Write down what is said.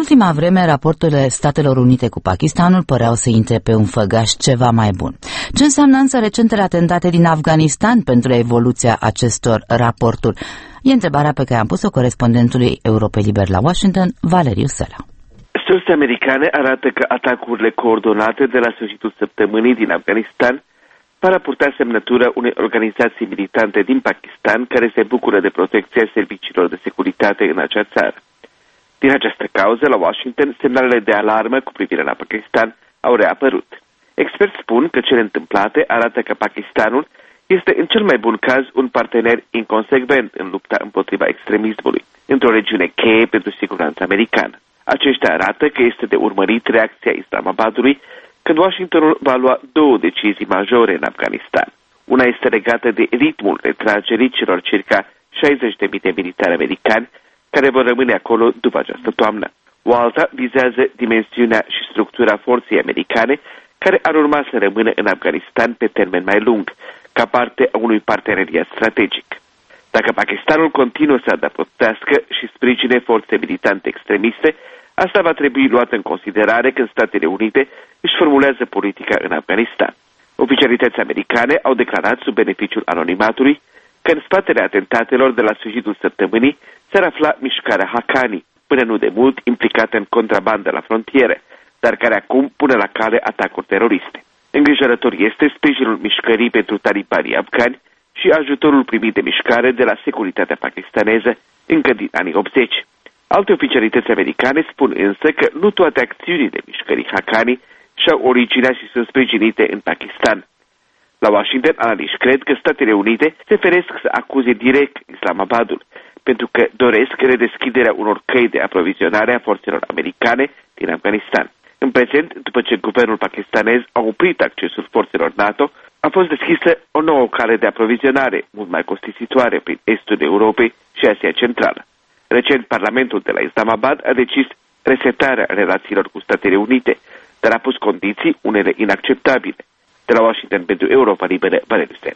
ultima vreme, raporturile Statelor Unite cu Pakistanul păreau să intre pe un făgaș ceva mai bun. Ce înseamnă însă recentele atentate din Afganistan pentru evoluția acestor raporturi? E întrebarea pe care am pus-o corespondentului Europei Liber la Washington, Valeriu Săla. Surse americane arată că atacurile coordonate de la sfârșitul săptămânii din Afganistan par a purta semnătură unei organizații militante din Pakistan care se bucură de protecția serviciilor de securitate în acea țară. Din această cauză, la Washington, semnalele de alarmă cu privire la Pakistan au reapărut. Experți spun că cele întâmplate arată că Pakistanul este în cel mai bun caz un partener inconsecvent în lupta împotriva extremismului, într-o regiune cheie pentru siguranța americană. Aceștia arată că este de urmărit reacția Islamabadului când Washingtonul va lua două decizii majore în Afganistan. Una este legată de ritmul retragerii celor circa 60.000 de militari americani care vor rămâne acolo după această toamnă. O alta vizează dimensiunea și structura forței americane care ar urma să rămână în Afganistan pe termen mai lung, ca parte a unui parteneriat strategic. Dacă Pakistanul continuă să adăpostească și sprijine forțe militante extremiste, asta va trebui luat în considerare când Statele Unite își formulează politica în Afganistan. Oficialități americane au declarat sub beneficiul anonimatului că în spatele atentatelor de la sfârșitul săptămânii s-ar afla mișcarea Haqqani, până nu de mult implicată în contrabandă la frontiere, dar care acum pune la cale atacuri teroriste. Îngrijorător este sprijinul mișcării pentru talibanii afgani și ajutorul primit de mișcare de la securitatea pakistaneză încă din anii 80. Alte oficialități americane spun însă că nu toate acțiunile mișcării Haqqani și-au originea și sunt sprijinite în Pakistan. La Washington, analiști cred că Statele Unite se feresc să acuze direct Islamabadul, pentru că doresc redeschiderea unor căi de aprovizionare a forțelor americane din Afganistan. În prezent, după ce guvernul pakistanez a oprit accesul forțelor NATO, a fost deschisă o nouă cale de aprovizionare, mult mai costisitoare prin estul Europei și Asia Centrală. Recent, Parlamentul de la Islamabad a decis resetarea relațiilor cu Statele Unite, dar a pus condiții, unele inacceptabile. De la Washington pentru Europa Liberă, Valeriu Săla.